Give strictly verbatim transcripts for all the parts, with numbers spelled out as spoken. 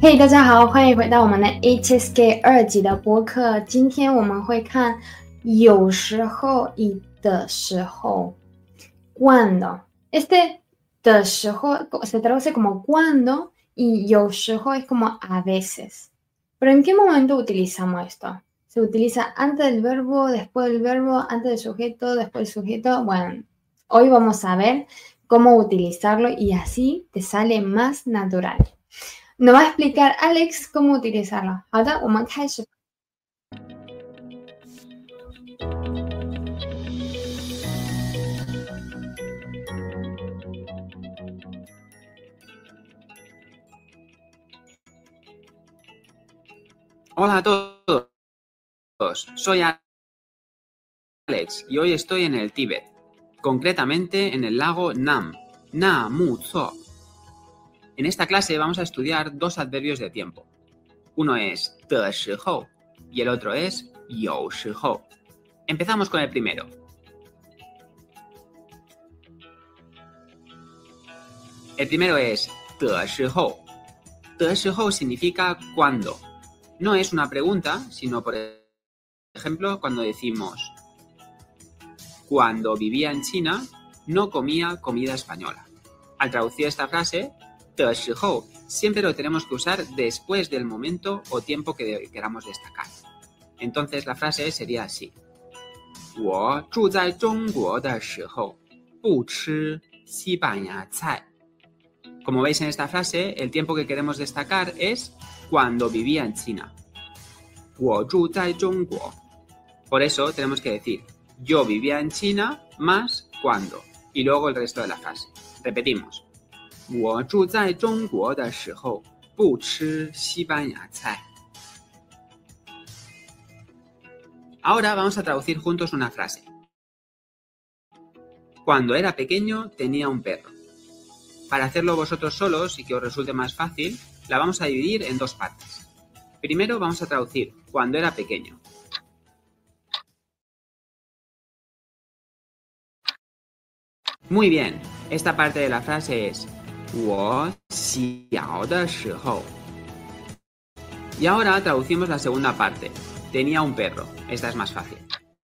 嘿，大家好，欢迎回到我们的 H S K 二级的播客。今天我们会看有时候y的时候 cuando. Este 的时候 se traduce como cuando y 有时候es como a veces. ¿Pero en qué momento utilizamos esto? ¿Se utiliza antes del verbo, después del verbo, antes del sujeto, después del sujeto? Bueno, hoy vamos a ver cómo utilizarlo y así te sale más natural. Nos va a explicar Alex cómo utilizarlo. 好的，我们开始。 Hola a todos, soy Alex y hoy estoy en el Tíbet, concretamente en el lago Nam, Na Mu Tso. En esta clase vamos a estudiar dos adverbios de tiempo. Uno es de shihou y el otro es you shihou. Empezamos con el primero. El primero es de shihou. De shihou significa cuando. No es una pregunta, sino por ejemplo cuando decimos cuando vivía en China no comía comida española. Al traducir esta frase, de shihou siempre lo tenemos que usar después del momento o tiempo que queramos destacar. Entonces la frase sería así: 我住在中国的时候不吃西班牙菜. Como veis en esta frase, el tiempo que queremos destacar es cuando vivía en China. 我住在中国. Por eso tenemos que decir yo vivía en China más cuando y luego el resto de la frase. Repetimos. 我住在中国的时候不吃西班牙菜. Ahora vamos a traducir juntos una frase. Cuando era pequeño tenía un perro. Para hacerlo vosotros solos y que os resulte más fácil, la vamos a dividir en dos partes. Primero vamos a traducir cuando era pequeño. Muy bien, esta parte de la frase es 我小的时候. Y ahora traducimos la segunda parte. Tenía un perro. Esta es más fácil.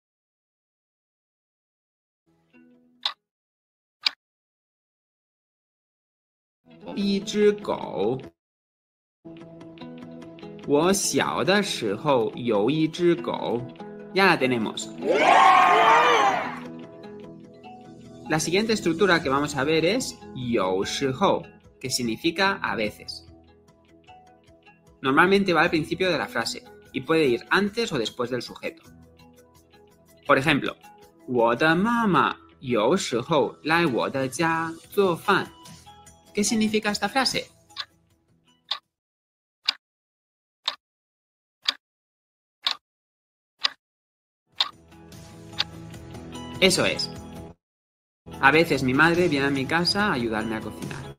一只狗. 我小的时候有一只狗. Ya la tenemos. La siguiente estructura que vamos a ver es 有时候, que significa a veces. Normalmente va al principio de la frase y puede ir antes o después del sujeto. Por ejemplo, 我的妈妈有时候来我的家做饭. ¿Qué significa esta frase? Eso es. A veces mi madre viene a mi casa a ayudarme a cocinar.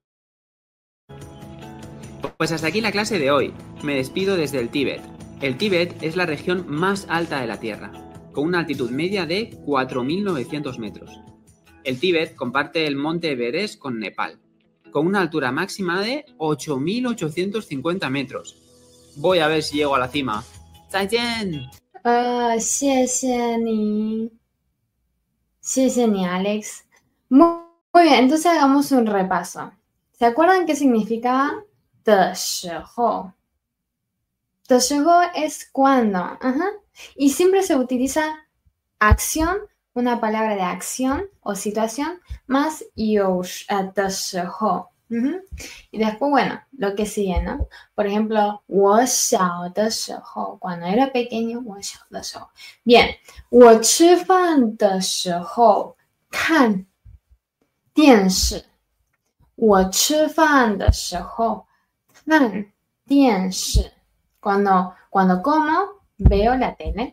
Pues hasta aquí la clase de hoy. Me despido desde el Tíbet. El Tíbet es la región más alta de la Tierra, con una altitud media de cuatro mil novecientos metros. El Tíbet comparte el monte Everest con Nepal, con una altura máxima de ocho mil ochocientos cincuenta metros. Voy a ver si llego a la cima. ¡Zaijian! Uh, 谢谢你. 谢谢你, Alex. Muy, muy bien, entonces hagamos un repaso. ¿Se acuerdan qué significa 的时候? 的时候 es cuando. Ajá. Y siempre se utiliza acción, una palabra de acción o situación, más 有的时候. Uh-huh. Y después, bueno, lo que sigue, ¿no? Por ejemplo, 我小的时候, cuando era pequeño, 我小的时候. Bien, 我吃饭的时候看电视. 我吃饭的时候看电视. Cuando, cuando como, veo la tele.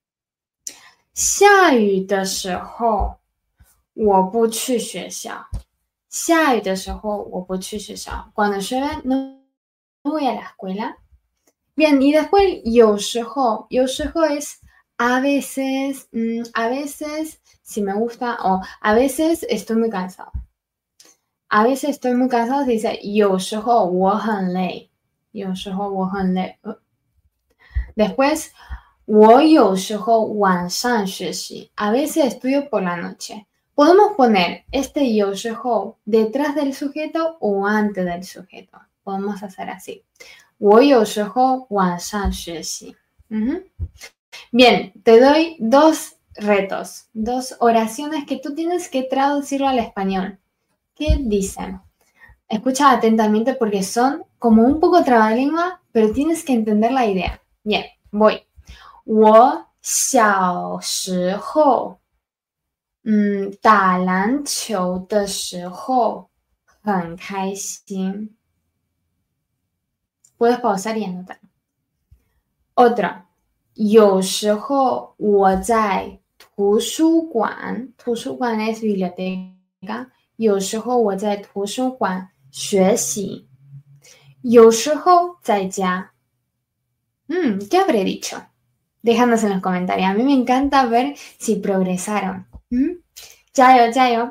下雨的时候我不去学校. 下雨的时候我不去学校. Cuando llueve no voy a la escuela. Bien, y después 有时候. 有时候 es a veces, mmm, a veces si me gusta o a veces estoy muy cansado. A veces estoy muy cansado, se dice 有时候我很累. 有时候我很累。Después, 我有时候晚上学习. A veces estudio por la noche. Podemos poner este 有时候 detrás del sujeto o antes del sujeto. Podemos hacer así. 我有时候晚上学习. Uh-huh. Bien, te doy dos retos, dos oraciones que tú tienes que traducirlo al español. ¿Qué dicen? Escucha atentamente porque son como un poco trabalengua, pero tienes que entender la idea. Bien, voy. 我小时候嗯打篮球的时候很开心 Puedes pausar y anotar. Otro. 有时候我在图书馆图书馆 es biblioteca 有时候我在图书馆学习有时候在家 mm, ¿Qué habré dicho? Déjanos en los comentarios. A mí me encanta ver si progresaron. ¿Mm? Chayo, chayo.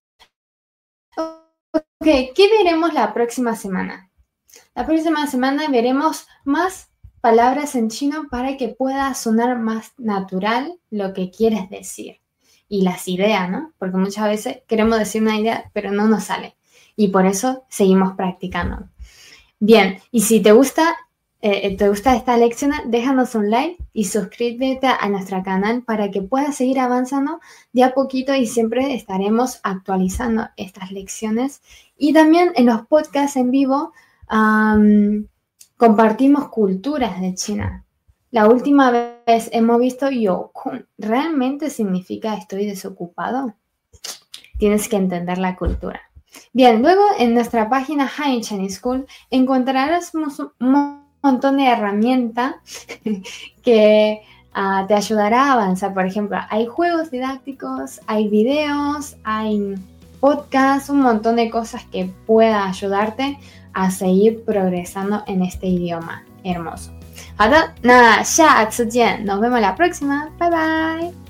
Ok, ¿qué veremos la próxima semana? La próxima semana veremos más palabras en chino para que pueda sonar más natural lo que quieres decir. Y las ideas, ¿no? Porque muchas veces queremos decir una idea, pero no nos sale. Y por eso seguimos practicando. Bien, y si te gusta... Eh, ¿Te gusta esta lección? Déjanos un like y suscríbete a nuestro canal para que puedas seguir avanzando de a poquito y siempre estaremos actualizando estas lecciones. Y también en los podcasts en vivo um, compartimos culturas de China. La última vez hemos visto Youkun. ¿Realmente significa estoy desocupado? Tienes que entender la cultura. Bien, luego en nuestra página Hi Chinese School encontrarás un montón de herramientas que uh, te ayudará a avanzar. Por ejemplo, hay juegos didácticos, hay videos, hay podcasts, un montón de cosas que pueda ayudarte a seguir progresando en este idioma hermoso. 好的，那下次见，nos vemos la próxima，拜拜。